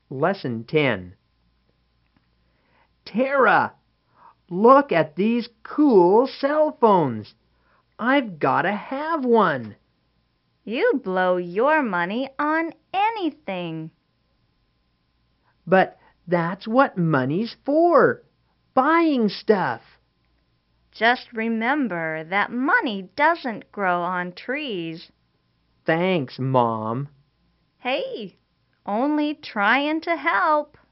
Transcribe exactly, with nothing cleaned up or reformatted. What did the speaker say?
Lesson ten. Tara, look at these cool cell phones. I've got to have one. You blow your money on anything. But that's what money's for. Buying stuff. Just remember that money doesn't grow on trees. Thanks, Mom. Hey, only trying to help.